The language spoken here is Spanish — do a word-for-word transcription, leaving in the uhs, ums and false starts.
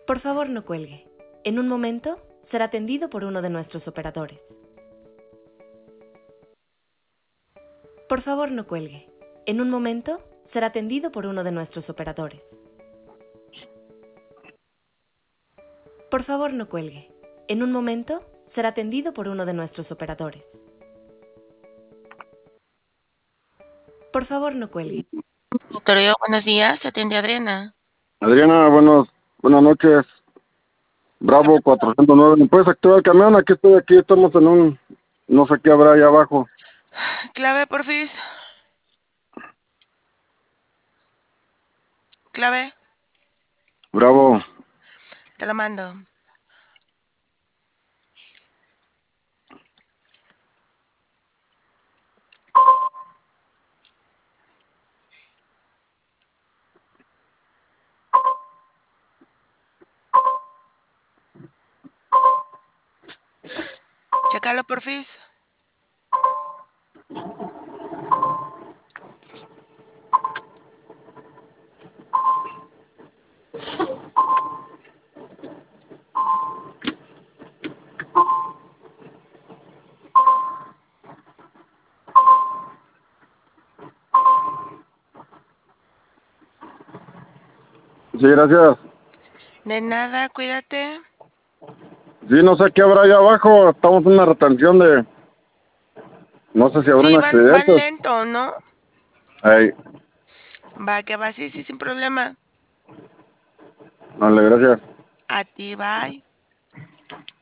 Por favor, no cuelgue. En un momento será atendido por uno de nuestros operadores. Por favor, no cuelgue. En un momento será atendido por uno de nuestros operadores. Por favor, no cuelgue. En un momento será atendido por uno de nuestros operadores. Por favor, no cuelgue. Doctorio, buenos días, se atiende Adriana. Adriana, buenos, buenas noches. Bravo cuatrocientos nueve. ¿Me puedes activar el camión? Aquí estoy, aquí estamos en un... No sé qué habrá ahí abajo. Clave, porfis. Clave, Bravo. te lo mando. Checalo, porfis. Sí, gracias. De nada, cuídate. Sí, no sé qué habrá ahí abajo. Estamos en una retención de... No sé si habrá Sí, un van, van accidente. lento, ¿no? Ahí. Va, que va, sí, sí, sin problema. Vale, gracias. A ti, bye.